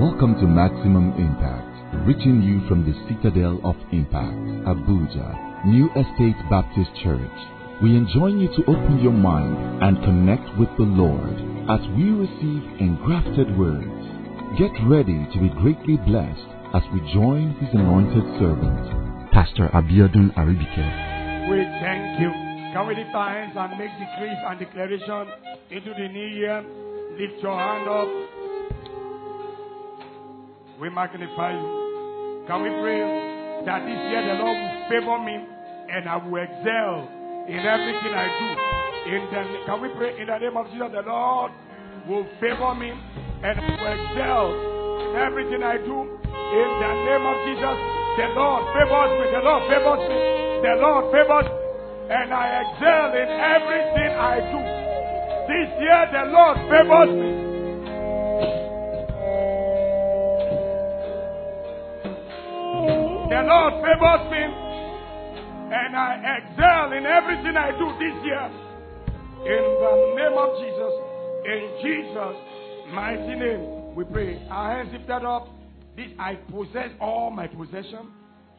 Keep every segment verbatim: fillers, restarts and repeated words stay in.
Welcome to Maximum Impact, reaching you from the Citadel of Impact, Abuja, New Estate Baptist Church. We enjoin you to open your mind and connect with the Lord as we receive engrafted words. Get ready to be greatly blessed as we join His anointed servant, Pastor Abiodun Aribike. We thank you. Can we lift our hands and make decrees and declaration into the new year? Lift your hand up. We magnify you. Can we pray that this year the Lord will favor me and I will excel in everything I do? In the, can we pray in the name of Jesus? The Lord will favor me and I will excel in everything I do. In the name of Jesus, the Lord favors me. The Lord favors me. The Lord favors me, and I excel in everything I do. This year the Lord favors me. The Lord favors me, and I excel in everything I do this year. In the name of Jesus, in Jesus' mighty name, we pray. Our hands lifted up. This I possess all my possession.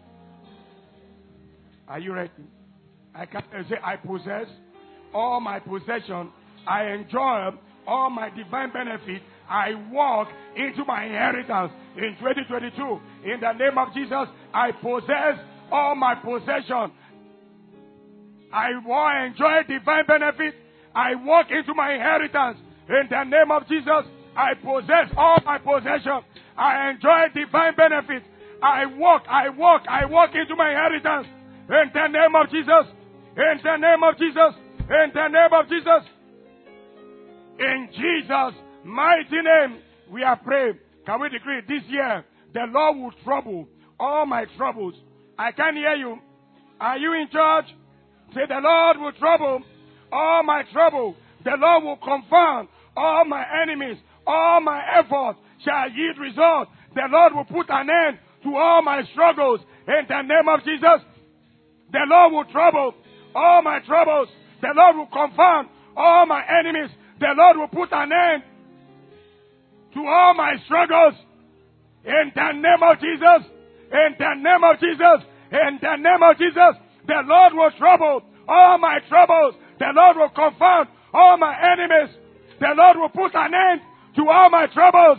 Are you ready? I can say I possess all my possession. I enjoy all my divine benefits. I walk into my inheritance in twenty twenty-two. In the name of Jesus, I possess all my possession. I enjoy divine benefits. I walk into my inheritance. In the name of Jesus, I possess all my possession. I enjoy divine benefits. I walk, I walk, I walk into my inheritance. In the name of Jesus. In the name of Jesus. In the name of Jesus. In Jesus' mighty name, we are praying. Can we decree this year the Lord will trouble all my troubles? I can't hear you. Are you in church? Say the Lord will trouble all my trouble. The Lord will confound all my enemies. All my efforts shall yield results. The Lord will put an end to all my struggles. In the name of Jesus, the Lord will trouble all my troubles. The Lord will confound all my enemies. The Lord will put an end to all my struggles. In the name of Jesus. In the name of Jesus. In the name of Jesus. The Lord will trouble all my troubles. The Lord will confound all my enemies. The Lord will put an end to all my troubles.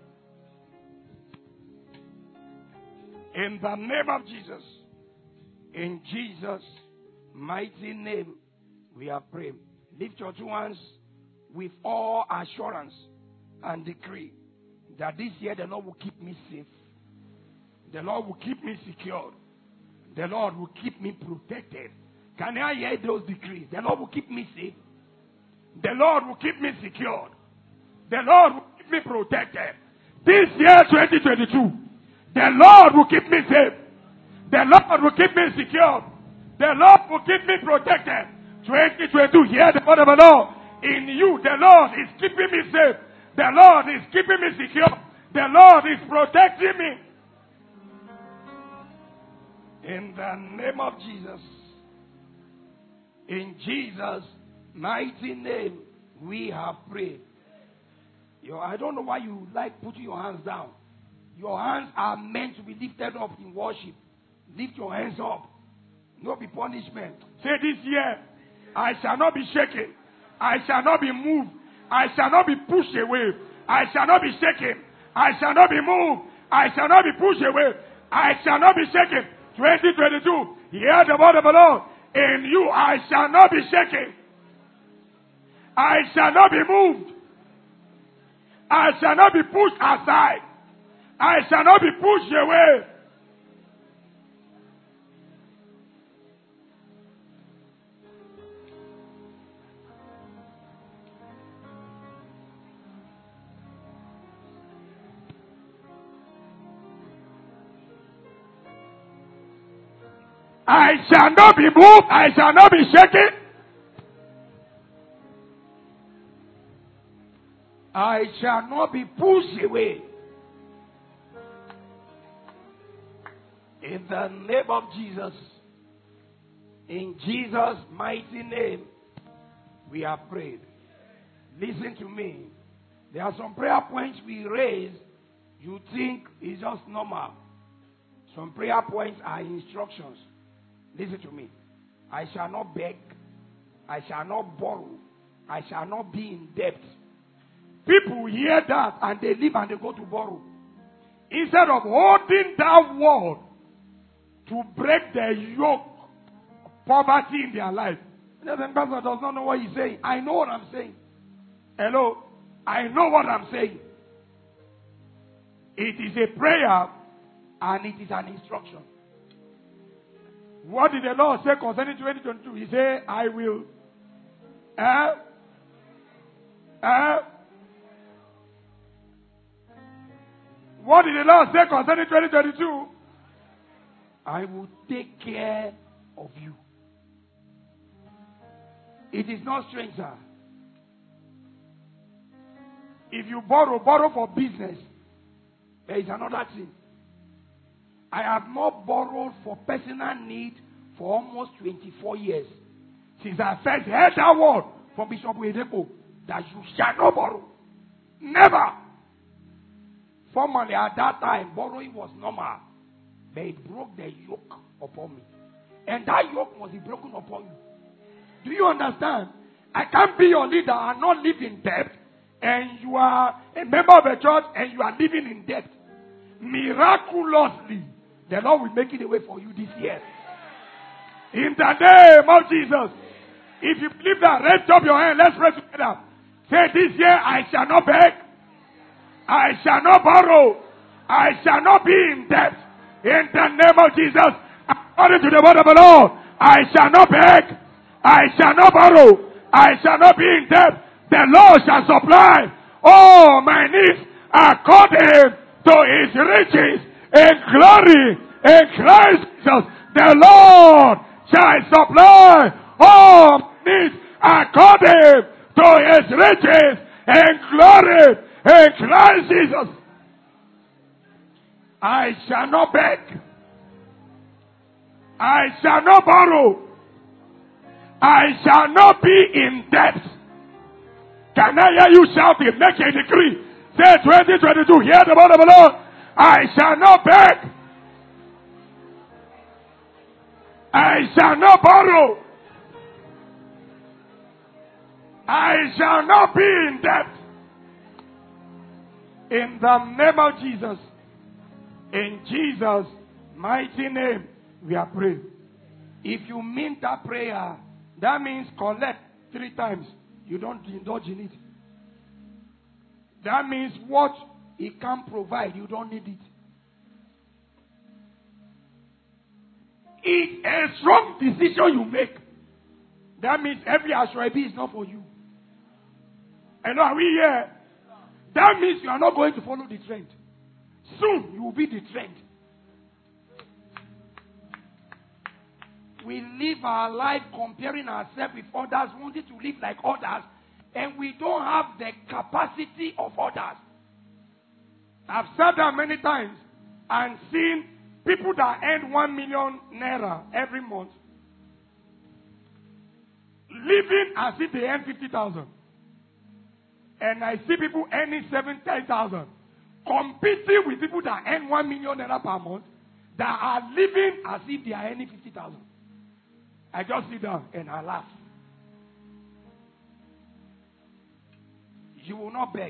In the name of Jesus. In Jesus' mighty name, we are praying. Lift your two hands with all assurance and decree that this year the Lord will keep me safe. The Lord will keep me secured. The Lord will keep me protected. Can I hear those decrees? The Lord will keep me safe. The Lord will keep me secured. The Lord will keep me protected. This year, twenty twenty-two, the Lord will keep me safe. The Lord will keep me secured. The Lord will keep me protected. twenty twenty-two, hear the word of the Lord. In you, the Lord is keeping me safe. The Lord is keeping me secure. The Lord is protecting me. In the name of Jesus. In Jesus' mighty name, we have prayed. Yo, I don't know why you like putting your hands down. Your hands are meant to be lifted up in worship. Lift your hands up. No be punishment. Say this year, I shall not be shaken. I shall not be moved. I shall not be pushed away. I shall not be shaken. I shall not be moved. I shall not be pushed away. I shall not be shaken. twenty twenty-two, hear the word of the Lord. In you, I shall not be shaken. I shall not be moved. I shall not be pushed aside. I shall not be pushed away. I shall not be moved. I shall not be shaken. I shall not be pushed away. In the name of Jesus. In Jesus' mighty name, we have prayed. Listen to me. There are some prayer points we raise. You think it's just normal. Some prayer points are instructions. Listen to me. I shall not beg. I shall not borrow. I shall not be in debt. People hear that and they leave and they go to borrow. Instead of holding that word to break the yoke of poverty in their life. And the pastor does not know what he's saying. I know what I'm saying. Hello? I know what I'm saying. It is a prayer and it is an instruction. What did the Lord say concerning twenty twenty-two? He said, I will. Eh? Eh? What did the Lord say concerning twenty twenty-two? I will take care of you. It is not strange, sir. If you borrow, borrow for business. There is another thing. I have not borrowed for personal need for almost twenty-four years. Since I first heard that word from Bishop Wedeko, that you shall not borrow. Never. Formerly at that time, borrowing was normal. But it broke the yoke upon me. And that yoke must be broken upon you. Do you understand? I can't be your leader and not live in debt. And you are a member of a church and you are living in debt. Miraculously, the Lord will make it a way for you this year. In the name of Jesus. If you believe that, raise up your hand. Let's pray together. Say, this year I shall not beg. I shall not borrow. I shall not be in debt. In the name of Jesus. According to the word of the Lord, I shall not beg. I shall not borrow. I shall not be in debt. The Lord shall supply all my needs according to his riches in glory in Christ Jesus. The Lord shall supply all needs according to his riches in glory in Christ Jesus. I shall not beg. I shall not borrow. I shall not be in debt. Can I hear you shouting? Make a decree. Say twenty twenty-two. Hear the word of the Lord. I shall not beg. I shall not borrow. I shall not be in debt. In the name of Jesus. In Jesus' mighty name, we are praying. If you mean that prayer, that means collect three times. You don't indulge in it. That means what he can provide, you don't need it. It's a strong decision you make. That means every Ashrabi is not for you. And are we here? That means you are not going to follow the trend. Soon you will be the trend. We live our life comparing ourselves with others, wanting to live like others, and we don't have the capacity of others. I've said that many times and seen people that earn one million naira every month living as if they earn fifty thousand. And I see people earning seven, ten thousand, competing with people that earn one million naira per month that are living as if they are earning fifty thousand. I just sit down and I laugh. You will not beg.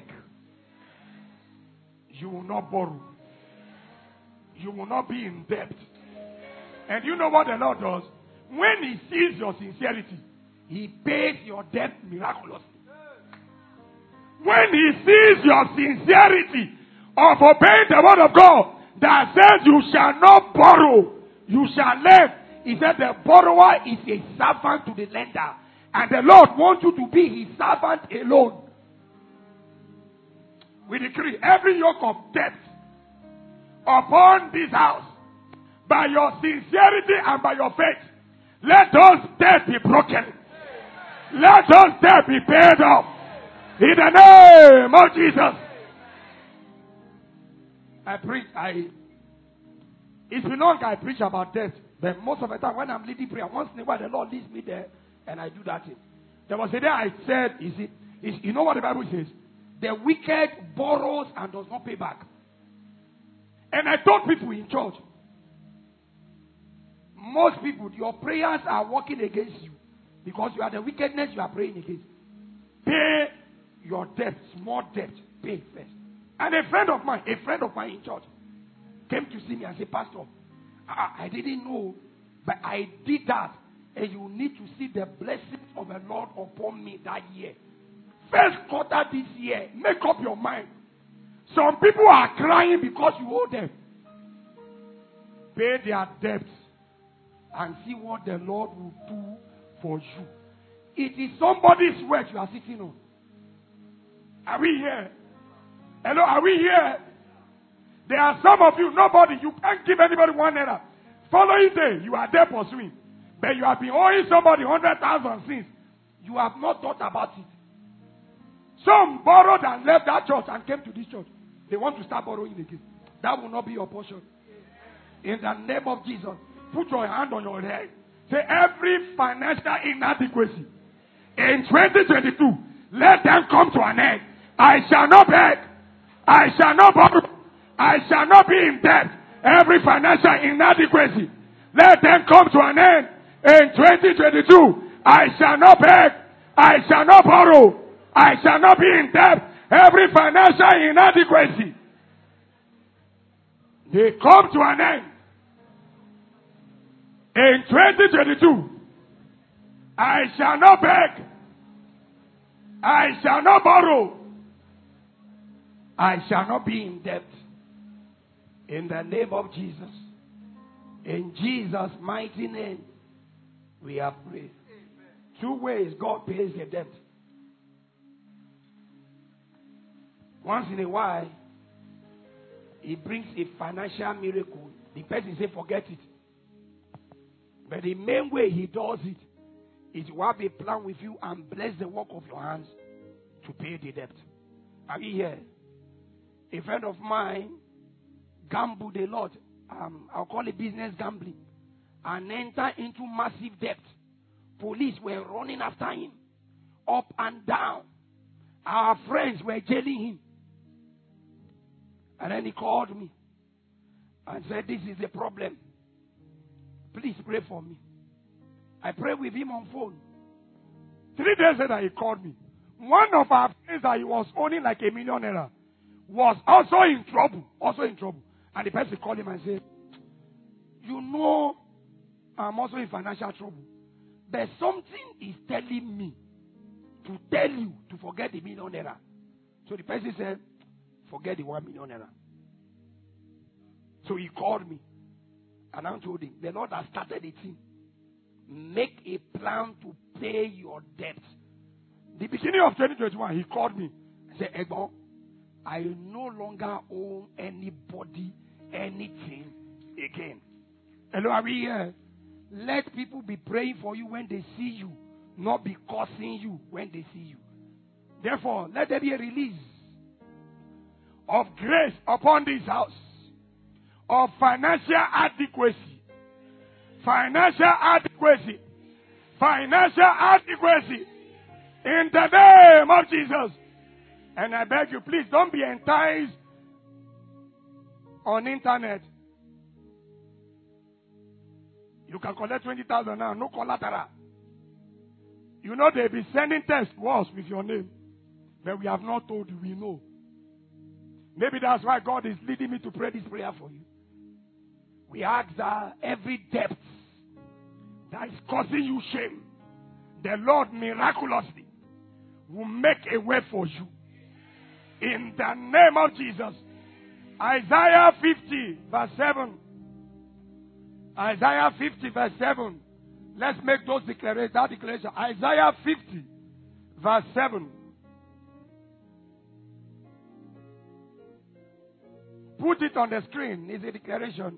You will not borrow. You will not be in debt. And you know what the Lord does? When he sees your sincerity, he pays your debt miraculously. When he sees your sincerity of obeying the word of God that says you shall not borrow, you shall lend. He said the borrower is a servant to the lender. And the Lord wants you to be his servant alone. We decree every yoke of debt upon this house, by your sincerity and by your faith, let those debts be broken. Let those debts be paid off. In the name of Jesus. I preach, I, it's been long I preach about debt. But most of the time when I'm leading prayer, once in a while the Lord leads me there and I do that thing. There was a day I said, is it, is, you know what the Bible says? The wicked borrows and does not pay back. And I told people in church, most people, your prayers are working against you because you are the wickedness you are praying against. Pay your debt, small debt, pay first. And a friend of mine, a friend of mine in church, came to see me and said, Pastor, I, I didn't know, but I did that. And you need to see the blessings of the Lord upon me that year. First quarter this year, make up your mind. Some people are crying because you owe them. Pay their debts and see what the Lord will do for you. It is somebody's work you are sitting on. Are we here? Hello, are we here? There are some of you, nobody, you can't give anybody one naira. Following day, you are there pursuing. But you have been owing somebody one hundred thousand since. You have not thought about it. Some borrowed and left that church and came to this church. They want to start borrowing again. That will not be your portion. In the name of Jesus, put your hand on your head. Say, every financial inadequacy in twenty twenty-two, let them come to an end. I shall not beg. I shall not borrow. I shall not be in debt. Every financial inadequacy, let them come to an end. In twenty twenty-two, I shall not beg. I shall not borrow. I shall not be in debt. Every financial inadequacy, they come to an end. In twenty twenty-two, I shall not beg. I shall not borrow. I shall not be in debt. In the name of Jesus. In Jesus' mighty name, we have prayed. Two ways God pays the debt. Once in a while, He brings a financial miracle. The person says, forget it. But the main way He does it is to have a plan with you and bless the work of your hands to pay the debt. Are you here? A friend of mine gambled a lot. Um, I'll call it business gambling. And entered into massive debt. Police were running after him. Up and down. Our friends were jailing him. And then he called me. And said, this is the problem. Please pray for me. I prayed with him on phone. Three days later, he called me. One of our friends that he was owning like a millionaire was also in trouble. Also in trouble. And the person called him and said, you know, I'm also in financial trouble. But something is telling me to tell you to forget the millionaire. So the person said, forget the one millionaire. So he called me. And I told him, the Lord has started a thing. Make a plan to pay your debt. The beginning of twenty twenty-one, he called me and said, Egbon, I no longer owe anybody anything again. Hello, are we here? Let people be praying for you when they see you, not be cursing you when they see you. Therefore, let there be a release of grace upon this house, of financial adequacy. Financial adequacy. Financial adequacy. In the name of Jesus. And I beg you, please don't be enticed on internet. You can collect twenty thousand now, no collateral. You know they'll be sending text to us with your name. But we have not told you, we know. Maybe that's why God is leading me to pray this prayer for you. We ask that every debt that is causing you shame, the Lord miraculously will make a way for you. In the name of Jesus. Isaiah fifty verse seven. Isaiah fifty verse seven. Let's make those declarations. That declaration. Isaiah fifty verse seven. Put it on the screen. It's a declaration.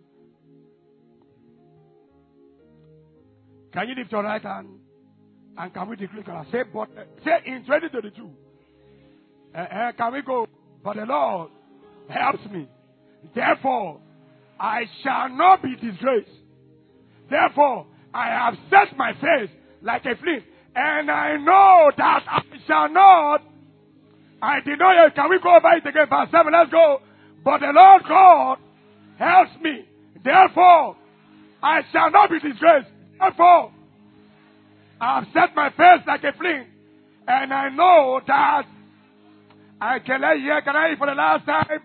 Can you lift your right hand? And can we declare? Say, but, uh, say in twenty twenty-two. Uh, uh, can we go? But the Lord helps me. Therefore, I shall not be disgraced. Therefore, I have set my face like a flint. And I know that I shall not. I did not hear. Can we go over it again? Verse seven, let's go. But the Lord God helps me. Therefore, I shall not be disgraced. Therefore, I have set my face like a flint. And I know that I can I hear, can I hear for the last time?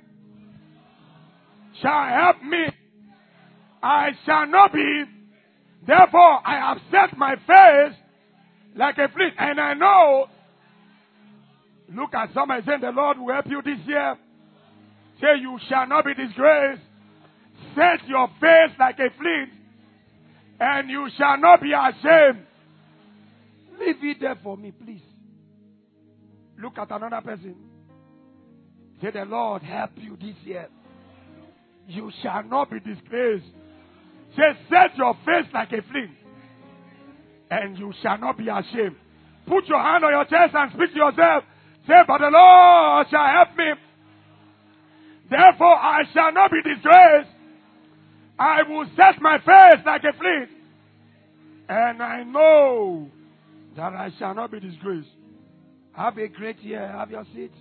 Shall help me. I shall not be. Therefore, I have set my face like a flint. And I know. Look at somebody saying, the Lord will help you this year. Say, you shall not be disgraced. Set your face like a flint. And you shall not be ashamed. Leave it there for me, please. Look at another person. Say, the Lord help you this year. You shall not be disgraced. Say, set your face like a flint. And you shall not be ashamed. Put your hand on your chest and speak to yourself. Say, but the Lord shall help me. Therefore, I shall not be disgraced. I will set my face like a flint. And I know that I shall not be disgraced. Have a great year. Have your seat.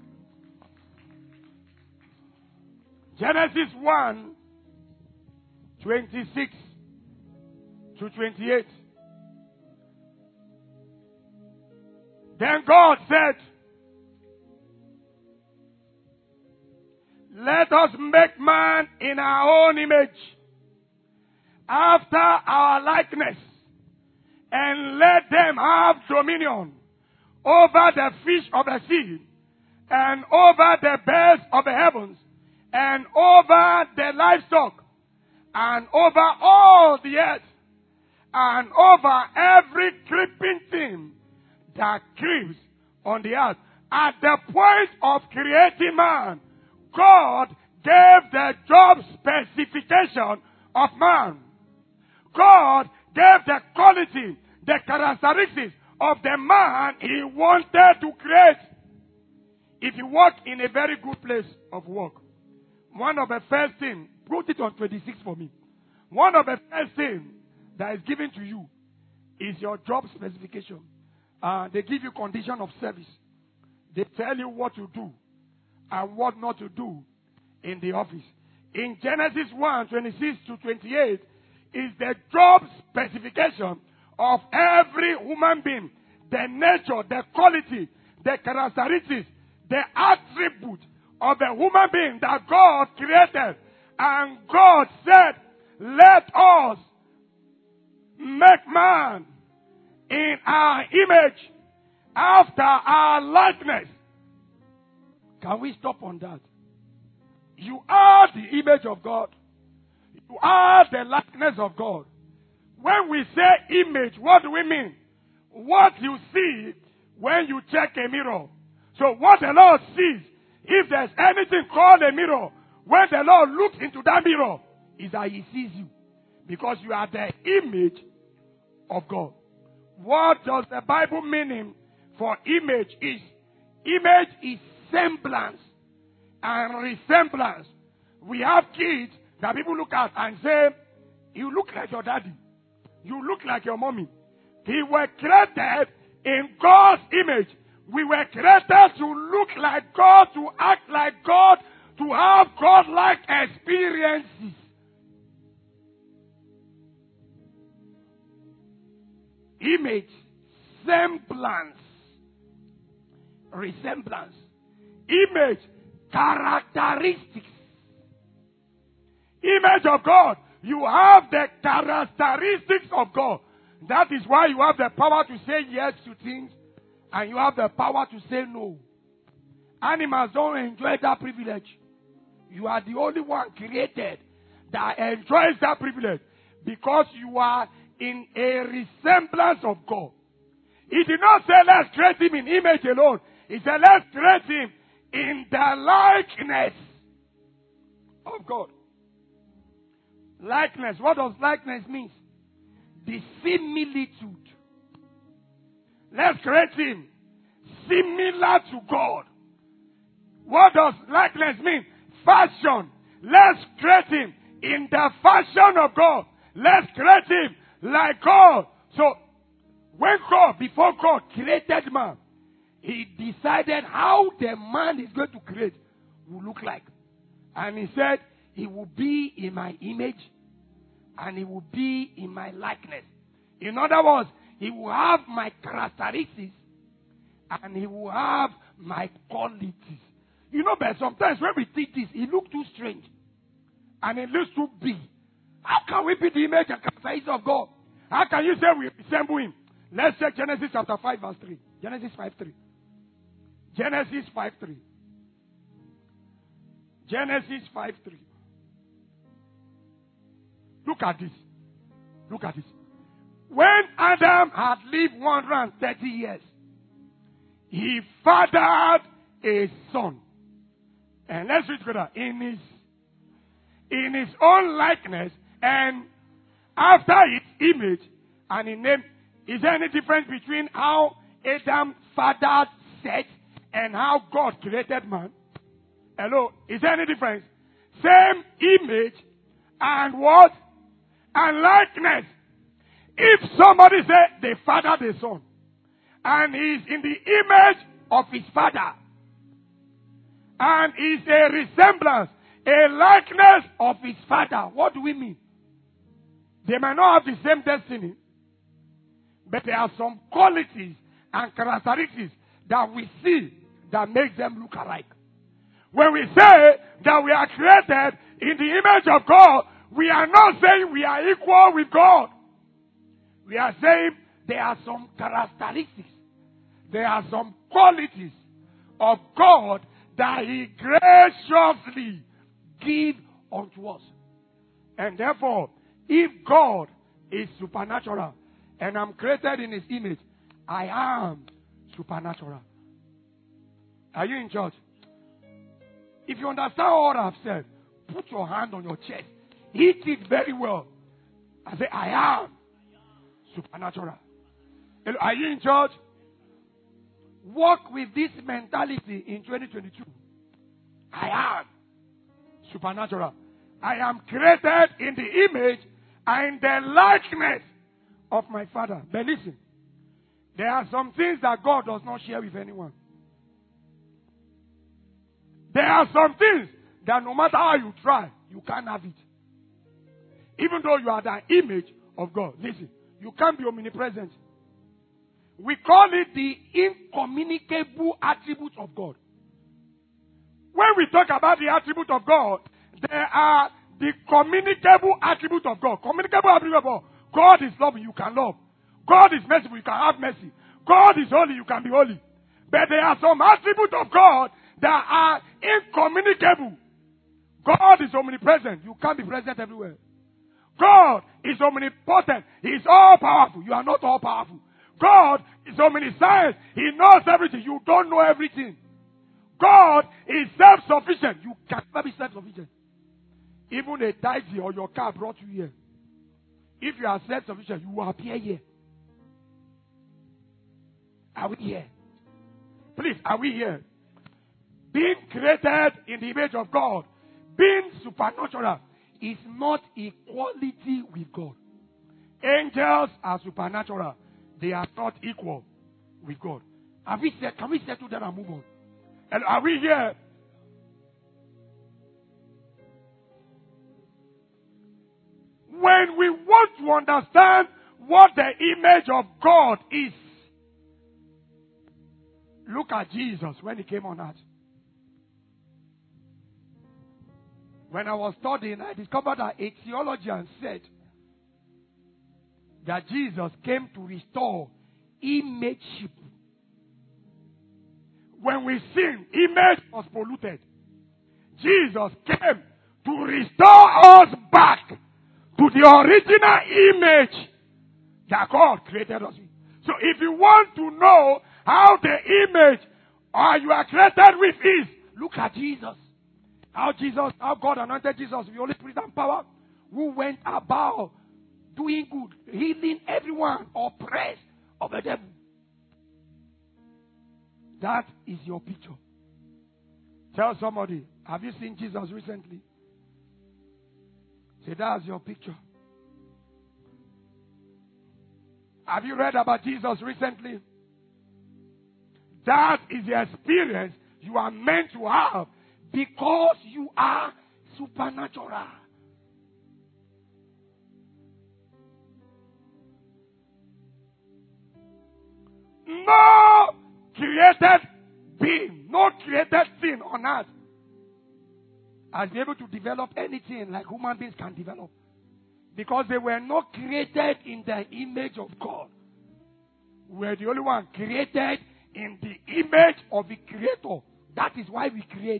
Genesis one, twenty-six to twenty-eight. Then God said, let us make man in our own image, after our likeness, and let them have dominion over the fish of the sea, and over the birds of the heavens, and over the livestock, and over all the earth, and over every creeping thing that creeps on the earth. At the point of creating man, God gave the job specification of man. God gave the quality, the characteristics of the man he wanted to create. If you work in a very good place of work, one of the first things, put it on twenty-six for me. One of the first things that is given to you is your job specification. Uh, they give you condition of service. They tell you what to do and what not to do in the office. In Genesis one, twenty-six to twenty-eight is the job specification of every human being. The nature, the quality, the characteristics, the attribute of the human being that God created. And God said, let us make man in our image, after our likeness. Can we stop on that? You are the image of God. You are the likeness of God. When we say image, what do we mean? What you see when you check a mirror. So what the Lord sees, if there's anything called a mirror, when the Lord looks into that mirror, is that he sees you. Because you are the image of God. What does the Bible mean for image is? Image is semblance and resemblance. We have kids that people look at and say, you look like your daddy. You look like your mommy. We were created in God's image. We were created to look like God, to act like God, to have God-like experiences. Image, semblance, resemblance. Image, characteristics. Image of God. You have the characteristics of God. That is why you have the power to say yes to things and you have the power to say no. Animals don't enjoy that privilege. You are the only one created that enjoys that privilege because you are in a resemblance of God. He did not say let's create him in image alone. He said let's create him in the likeness of God. Likeness. What does likeness mean? The similitude. Let's create him similar to God. What does likeness mean? Fashion. Let's create him in the fashion of God. Let's create him like God. So, when God, before God created man, he decided how the man is going to create will look like. And he said, he will be in my image and he will be in my likeness. In other words, he will have my characteristics and he will have my qualities. You know, but sometimes when we teach this, it looks too strange and it looks too big. How can we be the image and characteristics of God? How can you say we resemble him? Let's check Genesis chapter five, verse three. Genesis five three. Genesis five three. Genesis five three. Look at this. Look at this. When Adam had lived one hundred thirty years, he fathered a son. And let's read together. In his, in his own likeness and after his image, and in name. Is there any difference between how Adam fathered Seth and how God created man? Hello? Is there any difference? Same image and what? And likeness. If somebody say they fathered the son and he's in the image of his father and is a resemblance, a likeness of his father, what do we mean? They might not have the same destiny, but there are some qualities and characteristics that we see that makes them look alike. When we say that we are created in the image of God, we are not saying we are equal with God. We are saying there are some characteristics, there are some qualities of God that He graciously gives unto us. And therefore, if God is supernatural, and I'm created in His image, I am supernatural. Are you in church? If you understand what I've said, put your hand on your chest. Hit it very well. I say, I am supernatural. Are you in church? Walk with this mentality in twenty twenty-two. I am supernatural. I am created in the image and the likeness of my Father. But listen, there are some things that God does not share with anyone. There are some things that no matter how you try, you can't have it. Even though you are the image of God. Listen, you can't be omnipresent. We call it the incommunicable attributes of God. When we talk about the attribute of God, there are the communicable attributes of God. Communicable attributes of God. God is loving, you can love. God is merciful, you can have mercy. God is holy, you can be holy. But there are some attributes of God that are incommunicable. God is omnipresent, you can't be present everywhere. God is omnipotent, He is all powerful, you are not all powerful. God is omniscient, He knows everything, you don't know everything. God is self-sufficient, you can never be self-sufficient. Even a taxi or your car brought you here. If you are self-sufficient, you will appear here. Are we here? Please, are we here? Being created in the image of God, being supernatural, is not equality with God. Angels are supernatural. They are not equal with God. Have we said, can we settle that and move on? And are we here? When we want to understand what the image of God is, look at Jesus when He came on earth. When I was studying, I discovered that a theologian said that Jesus came to restore imageship. When we sin, image was polluted. Jesus came to restore us back to the original image that God created us with. So if you want to know how the image or you are created with is, look at Jesus. How Jesus, how God anointed Jesus with the Holy Spirit and power, who went about doing good, healing everyone oppressed of the devil. That is your picture. Tell somebody, have you seen Jesus recently? Say, that's your picture. Have you read about Jesus recently? That is the experience you are meant to have because you are supernatural. No created being, no created thing on earth has been able to develop anything like human beings can develop. Because they were not created in the image of God. We are the only one created in the image of the Creator. That is why we create.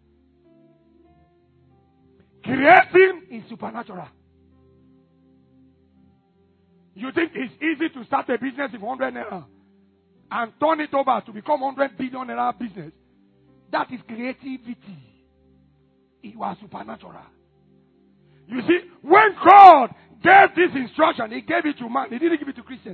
Creating is supernatural. You think it's easy to start a business with one hundred naira and turn it over to become one hundred billion naira business? That is creativity. You are supernatural. You see, when God gave this instruction, He gave it to man. He didn't give it to Christians.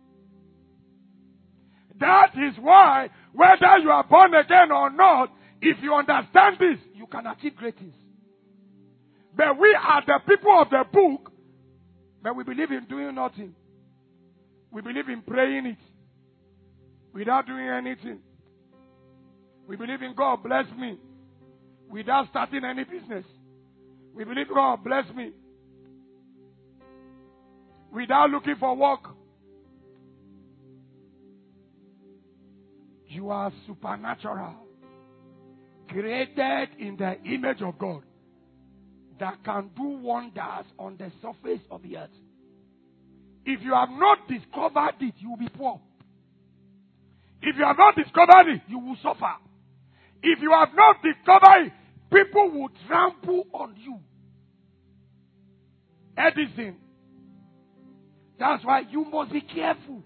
That is why, whether you are born again or not, if you understand this, you can achieve great things. But we are the people of the book, but we believe in doing nothing. We believe in praying it without doing anything. We believe in God bless me without starting any business. We believe God bless me without looking for work. You are supernatural, created in the image of God, that can do wonders on the surface of the earth. If you have not discovered it, you will be poor. If you have not discovered it, you will suffer. If you have not discovered it, people will trample on you. Edison. That's why you must be careful.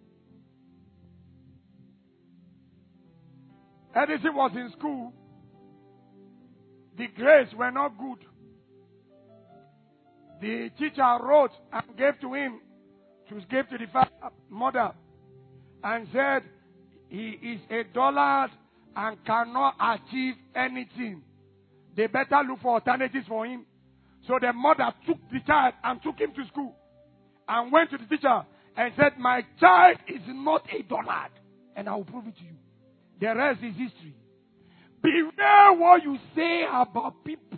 Edison was in school. The grades were not good. The teacher wrote and gave to him, to give to the father, mother, and said he is a dullard and cannot achieve anything. They better look for alternatives for him. So the mother took the child and took him to school and went to the teacher and said, my child is not a dullard, and I will prove it to you. The rest is history. Beware what you say about people.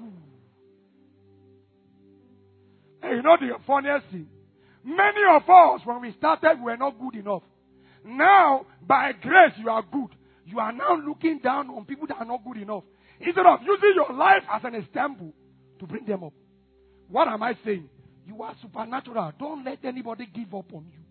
And you know the funniest thing? Many of us, when we started, we were not good enough. Now, by grace, you are good. You are now looking down on people that are not good enough, instead of using your life as an example to bring them up. What am I saying? You are supernatural. Don't let anybody give up on you.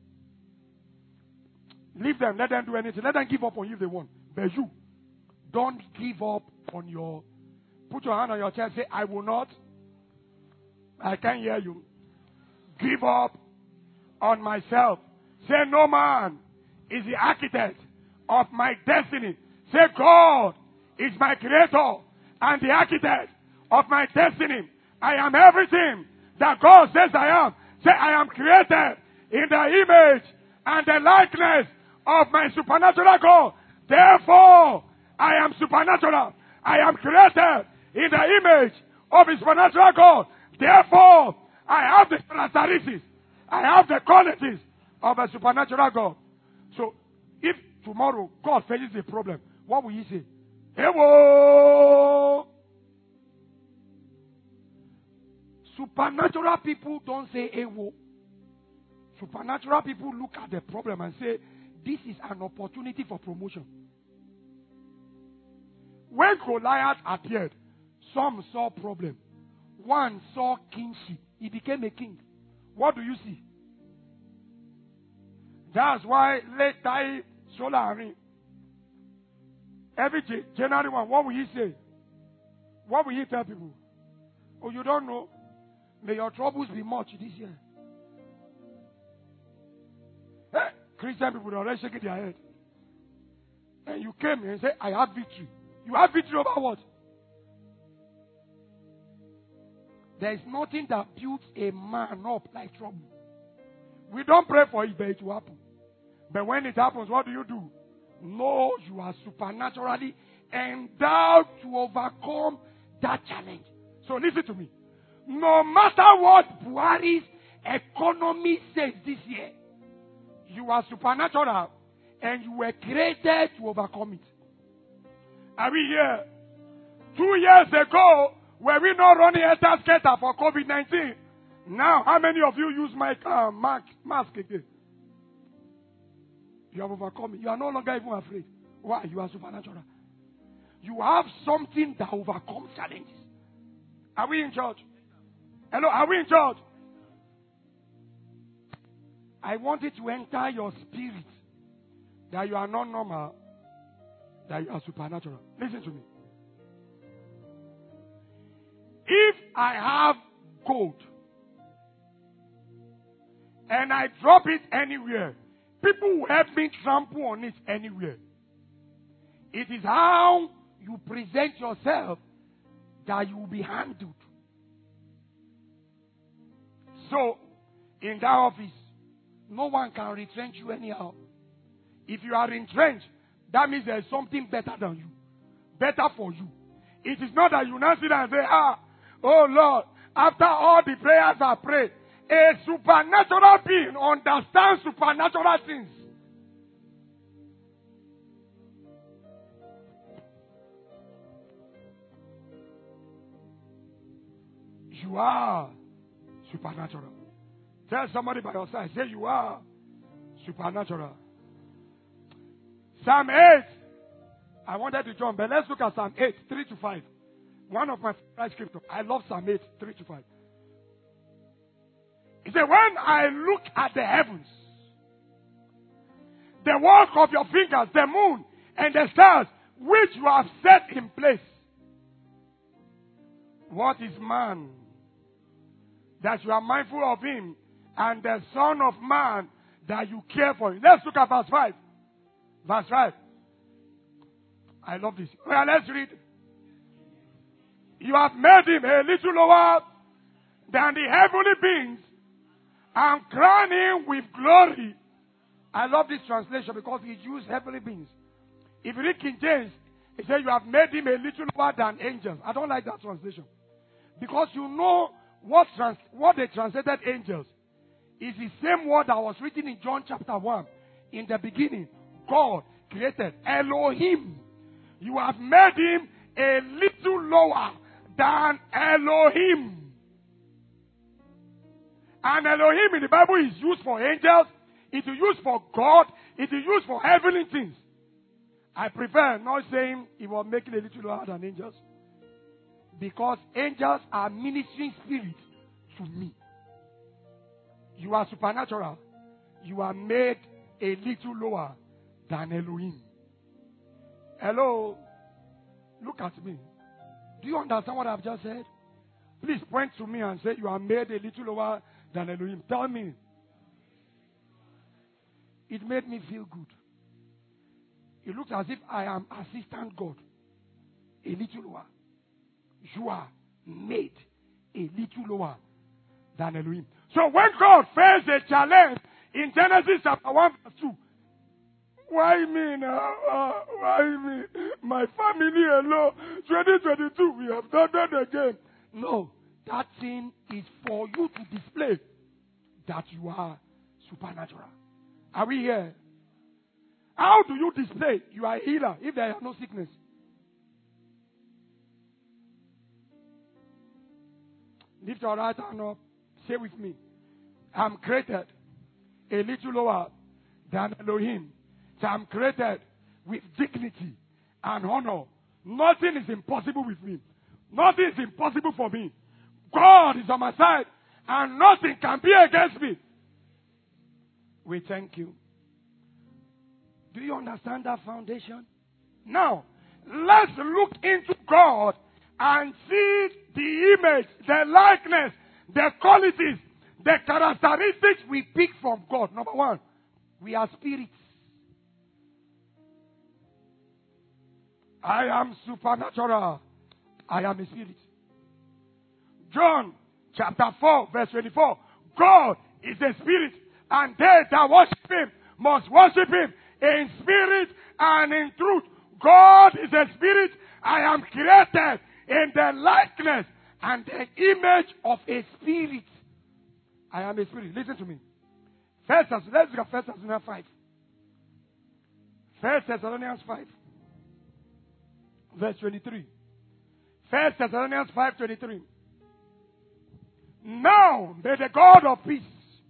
Leave them. Let them do anything. Let them give up on you if they want. But you, don't give up on your... Put your hand on your chest. Say, I will not. I can't hear you. Give up on myself. Say, no man is the architect of my destiny. Say, God is my creator and the architect of my destiny. I am everything that God says I am. Say, I am created in the image and the likeness of my supernatural God. Therefore, I am supernatural. I am created in the image of His supernatural God. Therefore, I have the characteristics, I have the qualities of a supernatural God. So, if tomorrow God faces a problem, what will He say? Ewo! Supernatural people don't say Ewo. Supernatural people look at the problem and say, this is an opportunity for promotion. When Goliath appeared, some saw problem. One saw kingship. He became a king. What do you see? That's why late Tai Solari, every January one, what will he say? What will he tell people? Oh, you don't know? May your troubles be much this year. Hey, Christian people are already shaking their head. And you came here and said, I have victory. You have victory over what? There is nothing that builds a man up like trouble. We don't pray for it, but it will happen. But when it happens, what do you do? No, you are supernaturally endowed to overcome that challenge. So listen to me. No matter what Buhari's economy says this year, you are supernatural and you were created to overcome it. Are we here? Two years ago, Were we not running Esther Skater for COVID nineteen? Now, how many of you use my uh, mask, mask again? You have overcome it. You are no longer even afraid. Why? You are supernatural. You have something that overcomes challenges. Are we in church? Hello, are we in church? I want it to enter your spirit that you are not normal, that you are supernatural. Listen to me. If I have gold and I drop it anywhere, people will help me trample on it anywhere. It is how you present yourself that you will be handled. So, in that office, no one can retrench you anyhow. If you are entrenched, that means there is something better than you. Better for you. It is not that you now sit and say, ah, oh Lord, after all the prayers I prayed, a supernatural being understands supernatural things. You are supernatural. Tell somebody by your side, say you are supernatural. Psalm eight. I wanted to jump, but let's look at Psalm eight, three to five. One of my favorite scriptures. I love Psalm eight, three to five. He said, when I look at the heavens, the work of your fingers, the moon and the stars, which you have set in place. What is man that you are mindful of him, and the Son of Man that you care for him? Let's look at verse five. Verse five. I love this. Well, let's read. You have made him a little lower than the heavenly beings and crowned him with glory. I love this translation because he used heavenly beings. If you read King James, it says you have made him a little lower than angels. I don't like that translation. Because you know what, trans- what they translated angels is the same word that was written in John chapter one. In the beginning, God created Elohim. You have made him a little lower than Elohim. And Elohim in the Bible is used for angels. It is used for God. It is used for heavenly things. I prefer not saying he was making a little lower than angels. Because angels are ministering spirits to me. You are supernatural. You are made a little lower than Elohim. Hello? Look at me. Do you understand what I've just said? Please point to me and say you are made a little lower than Elohim. Tell me. It made me feel good. It looks as if I am assistant God. A little lower. You are made a little lower than Elohim. So when God faced a challenge in Genesis chapter one verse two, why me now? Uh, why me? My family alone. twenty twenty-two, we have done that again. No, that thing is for you to display that you are supernatural. Are we here? How do you display you are a healer if there is no sickness? Lift your right hand up. Say with me. I'm created a little lower than Elohim. So I'm created with dignity and honor. Nothing is impossible with me. Nothing is impossible for me. God is on my side and nothing can be against me. We thank you. Do you understand that foundation? Now, let's look into God and see the image, the likeness, the qualities, the characteristics we pick from God. Number one, we are spirits. I am supernatural. I am a spirit. John chapter four verse twenty-four. God is a spirit, and they that worship him must worship him in spirit and in truth. God is a spirit. I am created in the likeness and the image of a spirit. I am a spirit. Listen to me. First, let's look at First Thessalonians five. First Thessalonians five, verse twenty-three. First Thessalonians five twenty-three. Now may the God of peace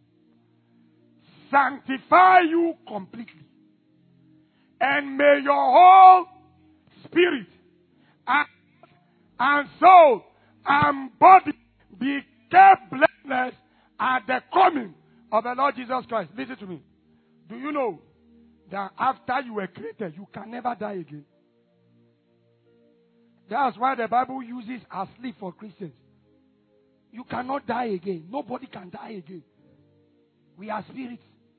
sanctify you completely, and may your whole spirit and, and soul and body be kept blameless at the coming of the Lord Jesus Christ. Listen to me. Do you know that after you were created, you can never die again? That's why the Bible uses asleep for Christians. You cannot die again. Nobody can die again. We are spirits.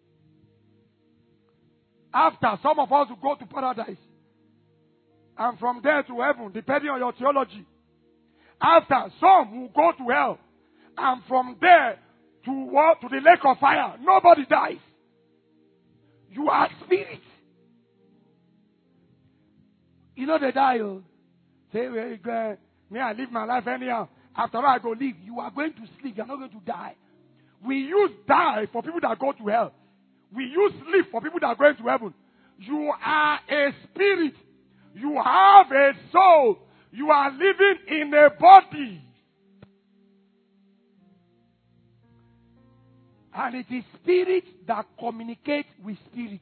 After, some of us will go to paradise. And from there to heaven, depending on your theology. After, some will go to hell. And from there to what? To the lake of fire. Nobody dies. You are spirits. You know they die. Oh. Say, well, may I live my life anyhow. After all, I go live. You are going to sleep. You are not going to die. We use die for people that go to hell. We use sleep for people that are going to heaven. You are a spirit. You have a soul. You are living in a body. And it is spirits that communicate with spirits.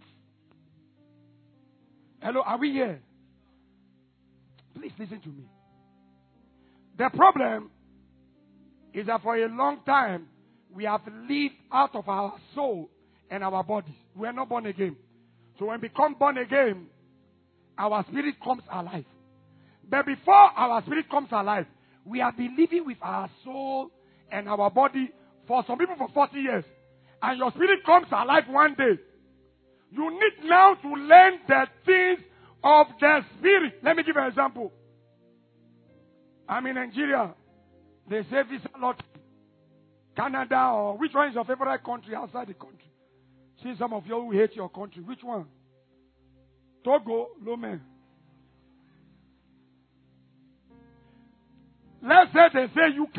Hello, are we here? Please listen to me. The problem is that for a long time, we have lived out of our soul and our bodies. We are not born again. So when we become born again, our spirit comes alive. But before our spirit comes alive, we have been living with our soul and our body for some people for forty years. And your spirit comes alive one day. You need now to learn the things of the spirit. Let me give you an example. I'm in Nigeria. They say visa lottery. Canada, or which one is your favorite country outside the country? See some of you who hate your country. Which one? Togo, Lomé. Let's say they say U K.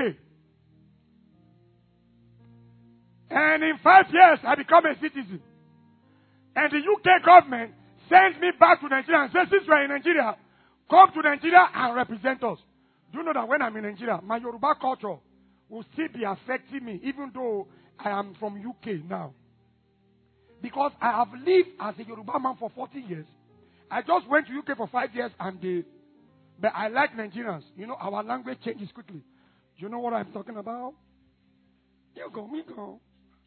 And in five years, I become a citizen. And the U K government sends me back to Nigeria and says, since we are in Nigeria, come to Nigeria and represent us. Do you know that when I'm in Nigeria, my Yoruba culture will still be affecting me, even though I am from U K now. Because I have lived as a Yoruba man for forty years. I just went to U K for five years and they, but I like Nigerians. You know, our language changes quickly. Do you know what I'm talking about? You go, me go.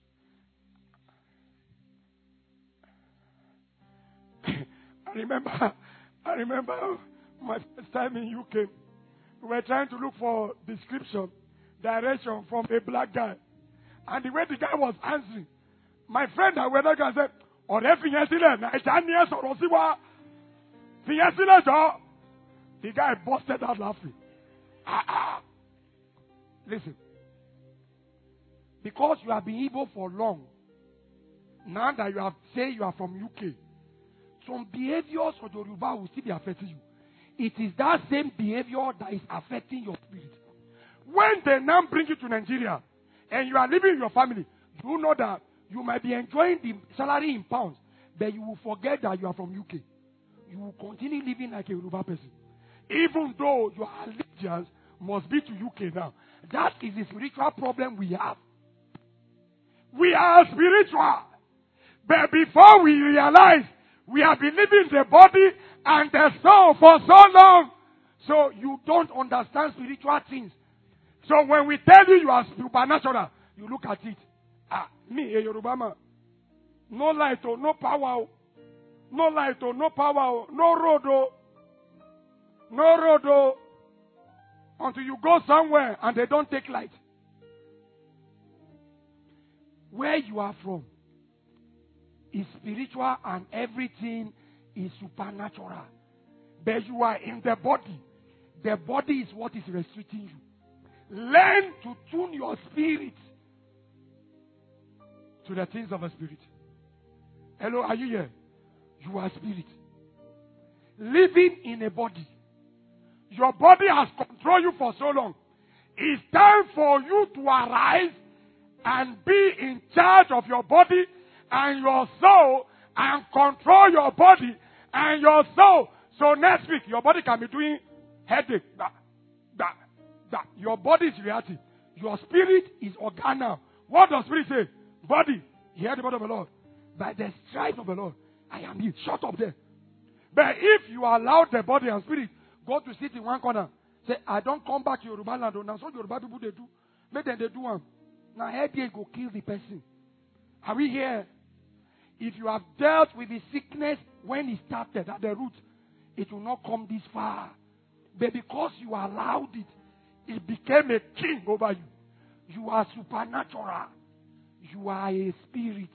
I remember, I remember my first time in U K. We were trying to look for description, direction from a black guy. And the way the guy was answering, my friend that were that guy said, "Ọ̀rẹ́ fi yẹn sílẹ̀, Naija ni ẹ sọ̀rọ̀ sí wa. Fi yẹn sílẹ̀ jọ." The guy busted out laughing. Ah, ah. Listen. Because you have been Igbo for long, now that you have said you are from U K, some behaviors of Yoruba will still be affecting you. It is that same behavior that is affecting your spirit. When they now bring you to Nigeria and you are living with your family, you know that you might be enjoying the salary in pounds, but you will forget that you are from U K. You will continue living like a Yoruba person. Even though your allegiance must be to U K now. That is the spiritual problem we have. We are spiritual. But before we realize, we have been living the body and the soul for so long. So you don't understand spiritual things. So when we tell you you are supernatural, you look at it. Ah, me, a Yoruba man. No light, oh, no power. Oh. No light, oh, no power. Oh. No road, oh. No road, oh. Until you go somewhere and they don't take light. Where you are from is spiritual and everything is supernatural. But you are in the body. The body is what is restricting you. Learn to tune your spirit to the things of the spirit. Hello, are you here? You are spirit. Living in a body. Your body has controlled you for so long. It's time for you to arise and be in charge of your body and your soul and control your body and your soul. So next week, your body can be doing headache. That, that. That your body is reality. Your spirit is organal. What does spirit say? Body. Hear the word of the Lord. By the stripes of the Lord, I am healed. Shut up there. But if you allow the body and spirit go to sit in one corner, say, I don't come back to Yoruba land. Now, so Yoruba people they do. Make them they do one. Now, headache go kill the person. Are we here? If you have dealt with the sickness when it started at the root, it will not come this far. But because you allowed it, it became a king over you. You are supernatural. You are a spirit.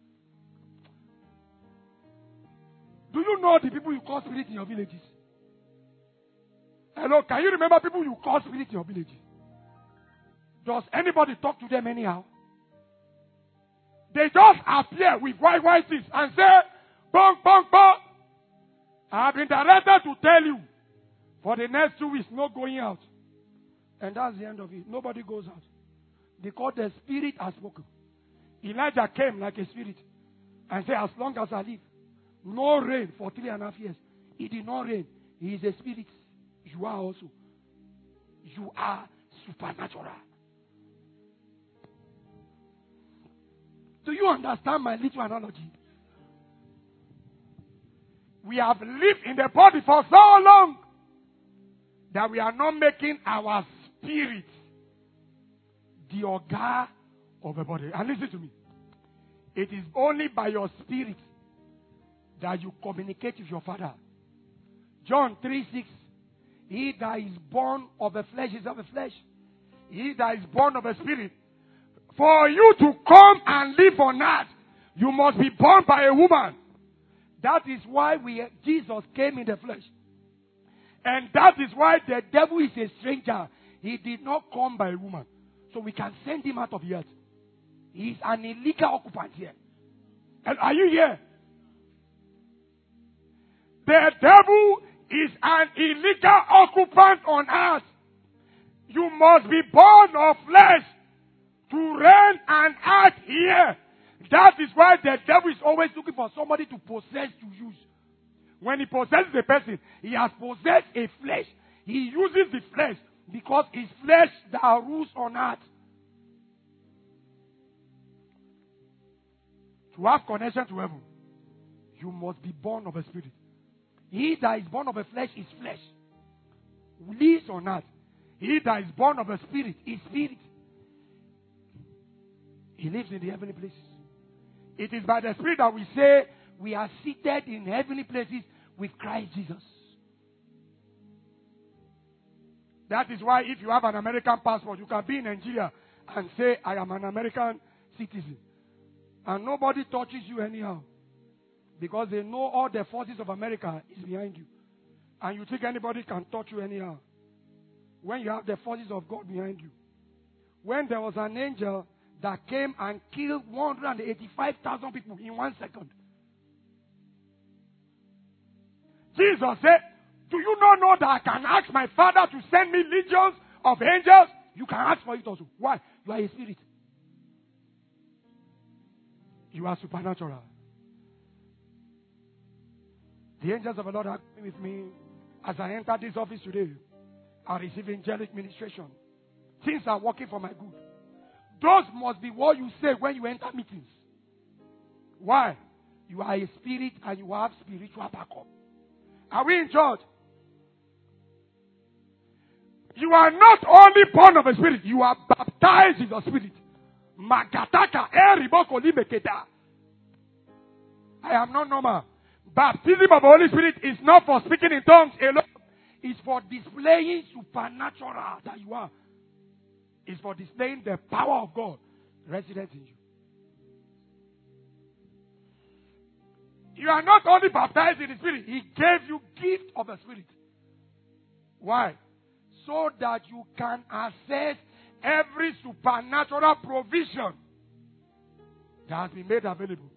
Do you know the people you call spirit in your villages? Hello, can you remember people you call spirit in your villages? Does anybody talk to them anyhow? They just appear with white white things and say, bong, bong, bong. I have been directed to tell you, for the next two weeks, no going out. And that's the end of it. Nobody goes out. Because the spirit has spoken. Elijah came like a spirit and said, as long as I live, no rain for three and a half years. He did not rain. He is a spirit. You are also. You are supernatural. Do you understand my little analogy? We have lived in the body for so long that we are not making our spirit the organ of the body. And listen to me. It is only by your spirit that you communicate with your Father. John three six. He that is born of the flesh is of the flesh. He that is born of the spirit. For you to come and live on earth, you must be born by a woman. That is why we Jesus came in the flesh. And that is why the devil is a stranger. He did not come by a woman. So we can send him out of the earth. He is an illegal occupant here. And are you here? The devil is an illegal occupant on earth. You must be born of flesh to reign and act here. That is why the devil is always looking for somebody to possess to use. When he possesses a person, he has possessed a flesh. He uses the flesh because it's flesh that rules on earth. To have connection to heaven, you must be born of a spirit. He that is born of a flesh is flesh. Lives on earth. He that is born of a spirit is spirit. He lives in the heavenly places. It is by the Spirit that we say we are seated in heavenly places with Christ Jesus. That is why if you have an American passport, you can be in Nigeria and say, I am an American citizen. And nobody touches you anyhow. Because they know all the forces of America is behind you. And you think anybody can touch you anyhow. When you have the forces of God behind you. When there was an angel that came and killed one hundred eighty-five thousand people in one second. Jesus said, do you not know that I can ask my Father to send me legions of angels? You can ask for it also. Why? You are a spirit. You are supernatural. The angels of the Lord are coming with me. As I enter this office today, I receive angelic ministration. Things are working for my good. Those must be what you say when you enter meetings. Why? You are a spirit and you have spiritual backup. Are we in church? You are not only born of a spirit, you are baptized in the spirit. Magataka eriboko limeketa. I am not normal. Baptism of the Holy Spirit is not for speaking in tongues alone. It's for displaying supernatural that you are. It's for displaying the power of God resident in you. You are not only baptized in the Spirit, He gave you gift of the Spirit. Why? So that you can access every supernatural provision that has been made available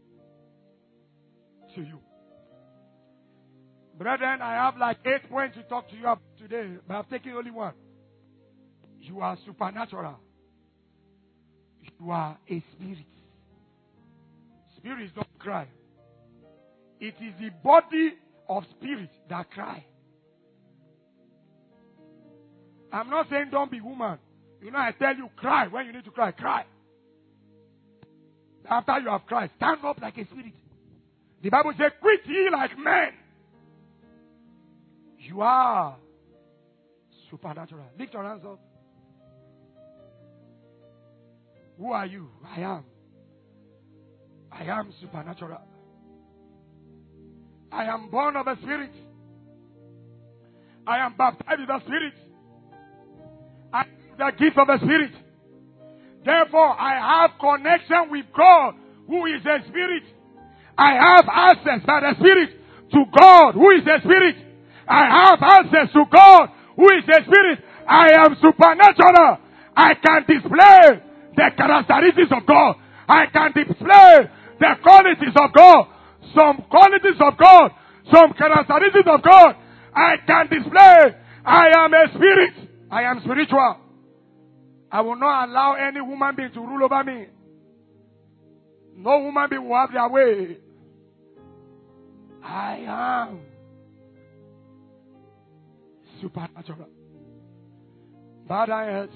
to you. Brethren, I have like eight points to talk to you about today, but I've taken only one. You are supernatural. You are a spirit. Spirits don't cry. It is the body of spirit that cry. I'm not saying don't be woman. You know, I tell you, cry when you need to cry. Cry. After you have cried, stand up like a spirit. The Bible says, quit ye like men. You are supernatural. Lift your hands up. Who are you? I am. I am supernatural. I am born of the Spirit. I am baptized in the Spirit. I have the gift of the Spirit. Therefore, I have connection with God, who is a Spirit. I have access by the Spirit to God, who is a Spirit. I have access to God, who is a Spirit. I am supernatural. I can display the characteristics of God. I can display the qualities of God. Some qualities of God. Some characteristics of God. I can display. I am a spirit. I am spiritual. I will not allow any woman being to rule over me. No woman being will have their way. I am supernatural. Bad eyes.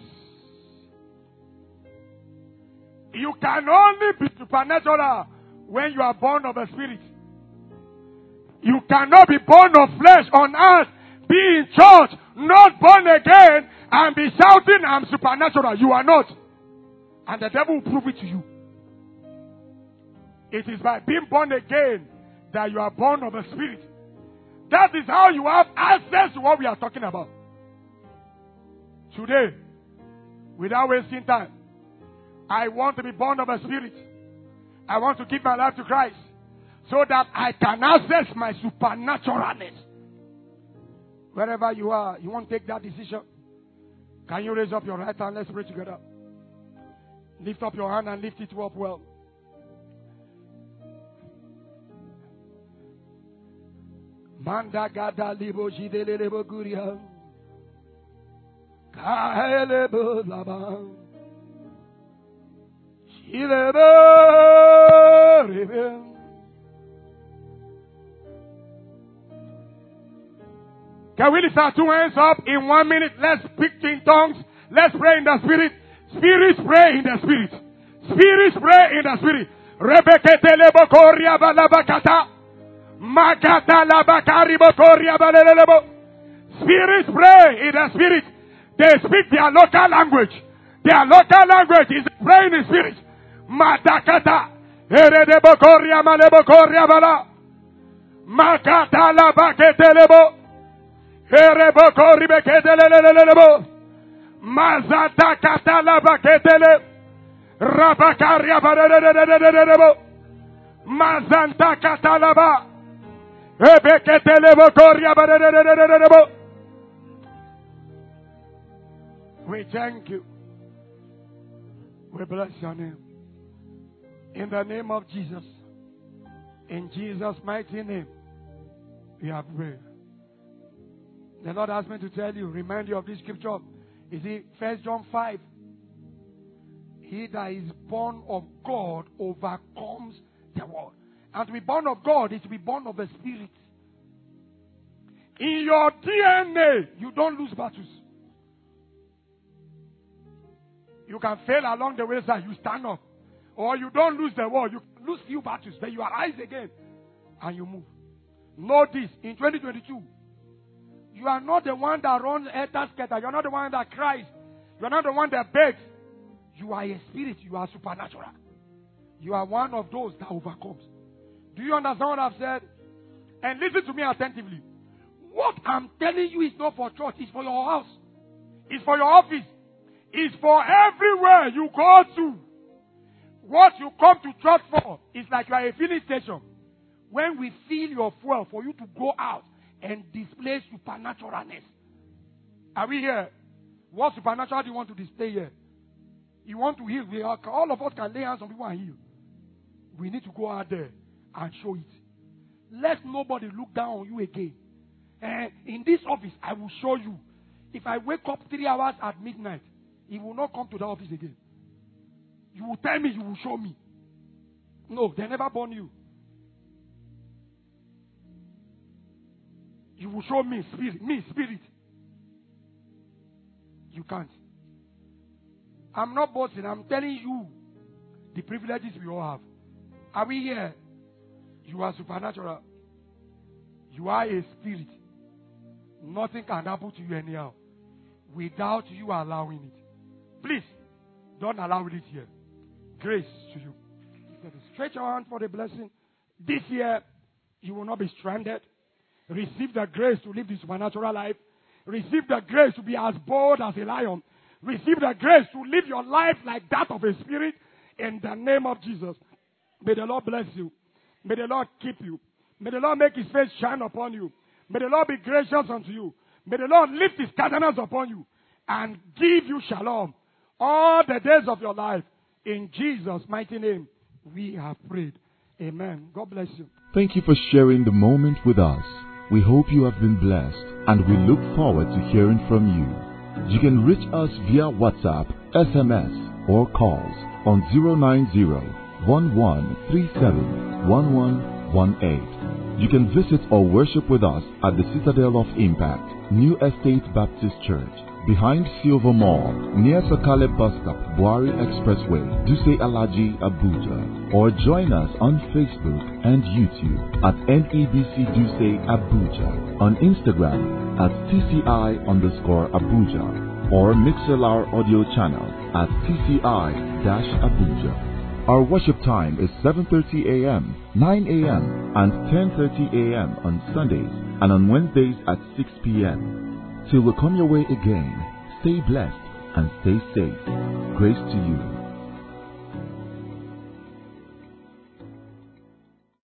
You can only be supernatural when you are born of the Spirit. You cannot be born of flesh on earth, be in church, not born again, and be shouting, I'm supernatural. You are not. And the devil will prove it to you. It is by being born again that you are born of the Spirit. That is how you have access to what we are talking about. Today, without wasting time, I want to be born of the Spirit. I want to give my life to Christ so that I can access my supernaturalness. Wherever you are, you want to take that decision? Can you raise up your right hand? Let's pray together. Lift up your hand and lift it up well. Manda gada libo jidele lebo guria. Kahele bo laba. Jilebo rebe. Can we lift our two hands up in one minute? Let's speak in tongues. Let's pray in the Spirit. Spirits pray in the Spirit. Spirits pray in the Spirit. Rebekete lebo koria balabakata. Makata labakari bokoria balelebo. Spirits pray in the Spirit. They speak their local language. Their local language is praying in Spirit. Matakata. Erede bokoria malebo koria bala. Makata labakete lebo. Ereboko ribeketelelelelebo. Mazata katala baketele. Rabakaria barelelelelelebo. Mazanta katalaba. Ebeketelebo koria barelelelelelebo. We thank you. We bless your name. In the name of Jesus. In Jesus' mighty name. We have prayed. The Lord asked me to tell you, remind you of this scripture. You see, First John five. He that is born of God overcomes the world. And to be born of God is to be born of the Spirit. In your D N A, you don't lose battles. You can fail along the way, sir. You stand up. Or you don't lose the war. You lose few battles. Then you arise again. And you move. Know this. In twenty twenty-two, you are not the one that runs helter-skelter. You are not the one that cries. You are not the one that begs. You are a spirit. You are supernatural. You are one of those that overcomes. Do you understand what I've said? And listen to me attentively. What I'm telling you is not for church. It's for your house. It's for your office. It's for everywhere you go to. What you come to church for is like you are a filling station. When we fill your fuel for you to go out and display supernaturalness. Are we here? What supernatural do you want to display here? You want to heal. We are, all of us can lay hands on people and heal. We need to go out there and show it. Let nobody look down on you again. And in this office, I will show you. If I wake up three hours at midnight, he will not come to the office again. You will tell me, you will show me. No, they never born you. You will show me spirit, me spirit. You can't. I'm not boasting. I'm telling you the privileges we all have. Are we here? You are supernatural. You are a spirit. Nothing can happen to you anyhow without you allowing it. Please, don't allow it here. Grace to you. Stretch your hand for the blessing. This year, you will not be stranded. Receive the grace to live the supernatural life. Receive the grace to be as bold as a lion. Receive the grace to live your life like that of a spirit in the name of Jesus. May the Lord bless you. May the Lord keep you. May the Lord make his face shine upon you. May the Lord be gracious unto you. May the Lord lift his countenance upon you and give you shalom all the days of your life. In Jesus' mighty name, we have prayed. Amen. God bless you. Thank you for sharing the moment with us. We hope you have been blessed, and we look forward to hearing from you. You can reach us via WhatsApp, S M S, or calls on zero nine zero, one one three seven, one one one eight. You can visit or worship with us at the Citadel of Impact, New Estate Baptist Church, behind Silver Mall, near Sakale Bus Stop, Buari Expressway, Duse Alaji, Abuja. Or join us on Facebook and YouTube at N E B C Duse Abuja, on Instagram at T C I underscore Abuja, or Mixlr audio channel at T C I-Abuja. Our worship time is seven thirty a.m., nine a.m., and ten thirty a.m. on Sundays, and on Wednesdays at six p.m. Till we come your way again, stay blessed and stay safe. Grace to you.